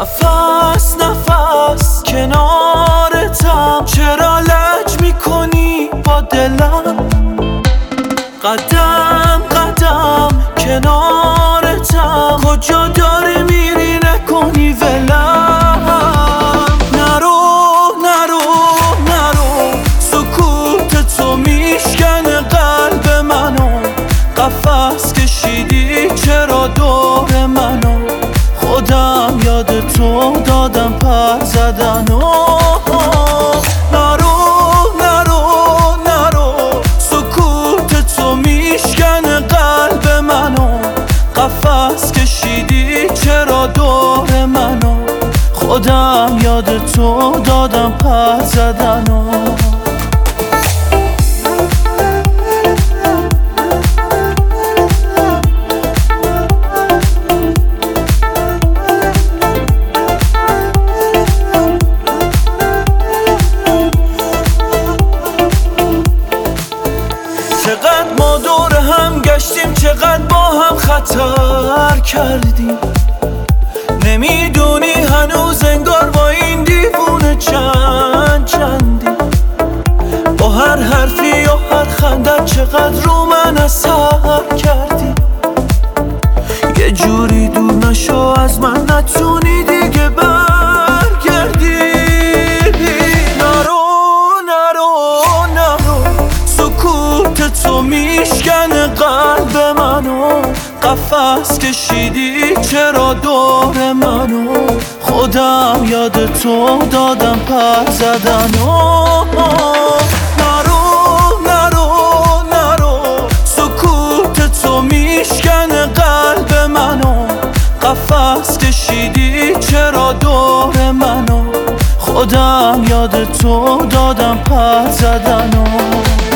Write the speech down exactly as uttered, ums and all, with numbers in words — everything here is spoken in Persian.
نفس نفس کنارتم، چرا لج میکنی با دلم؟ قدم قدم کنارتم، کجا داری میری نکنی ولم. نرو نرو نرو، سکوت تو میشکنه قلب منو، قفس کشیدی چرا دور منو، خودم یاد تو دادم پر زدن. نرو نرو نرو، سکوت تو میشکنه قلب منو، قفس کشیدی چرا دور منو، خودم یاد تو دادم پر زدن. چقدر ما دور هم گشتیم، چقدر با هم خطر کردیم، نمیدونی هنوز انگار با این دیوونه چند چندیم. با هر حرفی و هر خندت چقدر رو من اثر کردی، یه جوری دور نشو از من، نتونی دیگه برگردی. تو میشکنه قلب منو، قفس کشیدی چرا دور منو، خودم یاد تو دادم پر زدن. نرو نرو نرو، سکوت تو میشکنه قلب منو، قفس کشیدی چرا دور منو، خودم یاد تو دادم پر زدن.